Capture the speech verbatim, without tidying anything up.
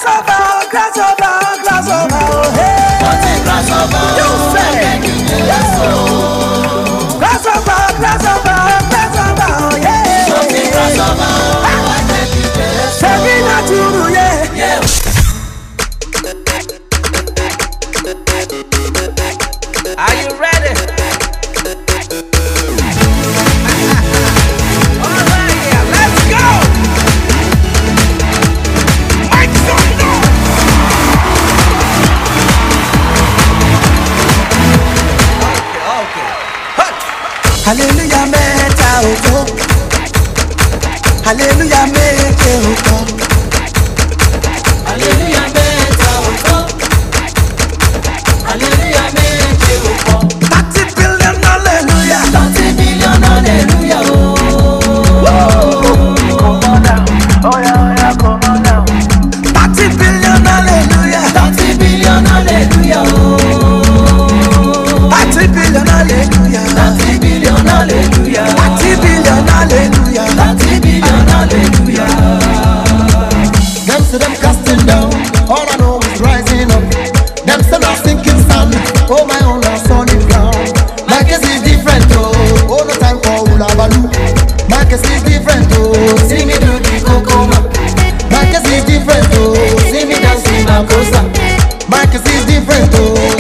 Grasshopper, grasshopper, grasshopper, oh hey. What a grasshopper, you say. Grasshopper, grasshopper, grasshopper, oh yeah. What a grasshopper, Taking a tour, yeah. yeah. Are you ready? All right, yeah, let's go. Make some noise. Okay, okay. Hut. Hallelujah, meta oko. Hallelujah, meta oko. Hallelujah, meta oko. Hallelujah, meta oko. Thirty billion, hallelujah. Thirty billion, hallelujah. Woo! Come on down. Oh yeah, oh yeah, come on down. Thirty billion, hallelujah. Thirty billion, hallelujah. Thirty billion, hallelujah. Thirty billion, hallelujah. Thirty billion, hallelujah. Thirty billion, hallelujah. Them say them casting down, all I know is rising up. Them say I'm sinking sand, oh my own are solid ground. My case is different, oh, oh no time for hula baloo. My case is different, oh, see me do the cocoa. My case is different, oh, see me dancing my coaster. My case is different, oh.